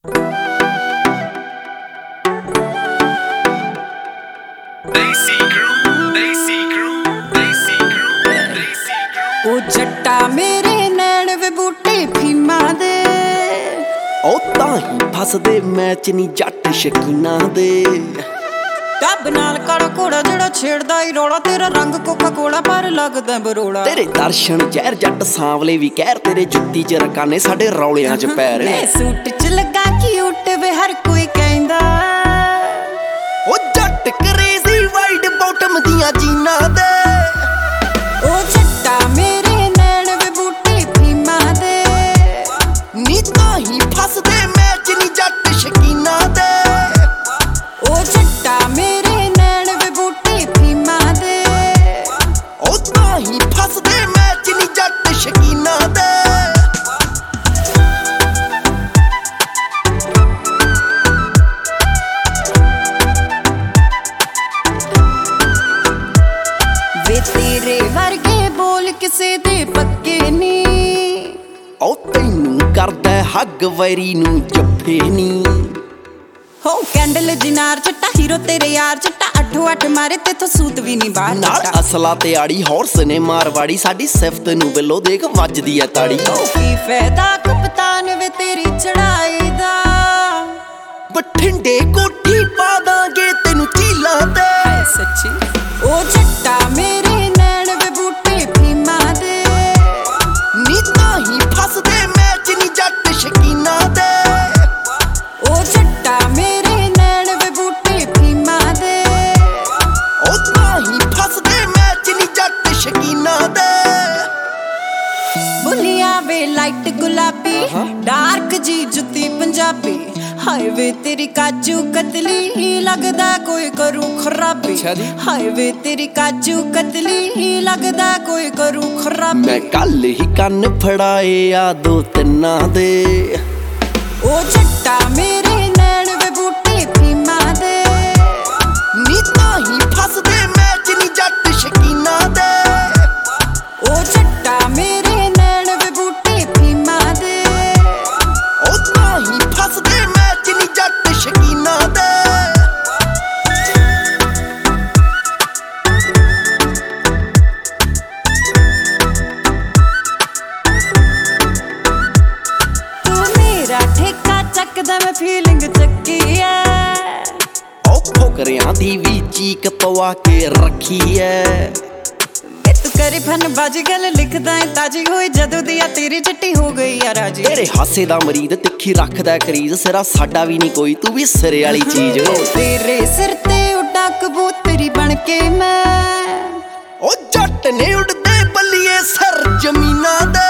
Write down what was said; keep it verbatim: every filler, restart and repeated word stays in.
ओ जट्टा मेरे नैन वे बूटे फीमा दे ओ ताही फसदे मैच नी जट शकीना दे टब नाल काला घोड़ा जेड़ा छेड़दा ही रौला तेरा रंग कोका कोला पर लगदा बरोड़ा तेरे दर्शन जहर जट सांवले भी कहर तेरे जुत्ती च रकाने साडे रौलियां च पैर मैं सूट च लगा क्यूट वे हर कोई कहंदा ओ जट क्रेजी वाइड बॉटम दियां जीना दे ओ जट्टा मेरे नैन वे बूटे फीमा दे नी ताही फसदे मैच नी जट शकीना दे ओ जट्टा मेरे नैन वे बूटे फीमा दे ओ ताही फसदे मैच नी जट शकीना दे वे तेरे वर्गे बोल किसे दे पक्के नी ओ तैनू करदा हग वैरी नू जफे नी हो कैंडल जिनार चट्टा हीरो तेरे यार चट्टा अठो अठ मारे ते तो सूत भी नहीं बाहर नाल असला ते आड़ी हॉर्स ने मारवाड़ी साडी सिफत नू बिलो देख वजदी है ताड़ी की फायदा कप्तान वे तेरी चढ़ाई दा बठिंडे कोठी पा दांगे तेनू चीला ते है सच्ची ओ जट्टा मेरे नैन वे बूटे फीमा दे नी ताही फसदे मैच नी जट शकीना दे ओ जट्टा मेरे नैन वे बूटे फीमा दे ओ ताही फसदे मैच नी जट शकीना दे बुलिया वे लाइट गुलाबी डार्क जी जुत्ती पंजाबी हाय वे तेरी काजू कतली ही लगदा कोई करू खराबी हाय वे तेरी काजू कतली ही लगदा कोई करू खराबी मैं कल ही कन्न फड़ाए आ दो तिन्ना दे ओ जट्टा मेरे नैन वे बूटे फीमा दे नी ताही फसदे मैच नी जट शकीना दे ओ जट्टा मेरे नैन वे बूटे फीमा दे ओ ताही फसदे मैच नी जट शकीना दे तू मेरा ठेका चकदा मैं फीलिंग चक्की है ओ फुकरियां दी भी चीक पवा के रखी है तू करी फन बाजी गल लिखदा है ताजी होई जदों दी आ तेरी चिट्टी हो गई आ राजी तेरे हासे दा मरीद तिखी रखदा करीज सिरा साडा भी नहीं कोई तू भी सिरे वाली चीज तेरे सिर ते उड़ा कबूतरी बन के मैं ओ जट ने उड़दे बल्लिए सर जमीना दे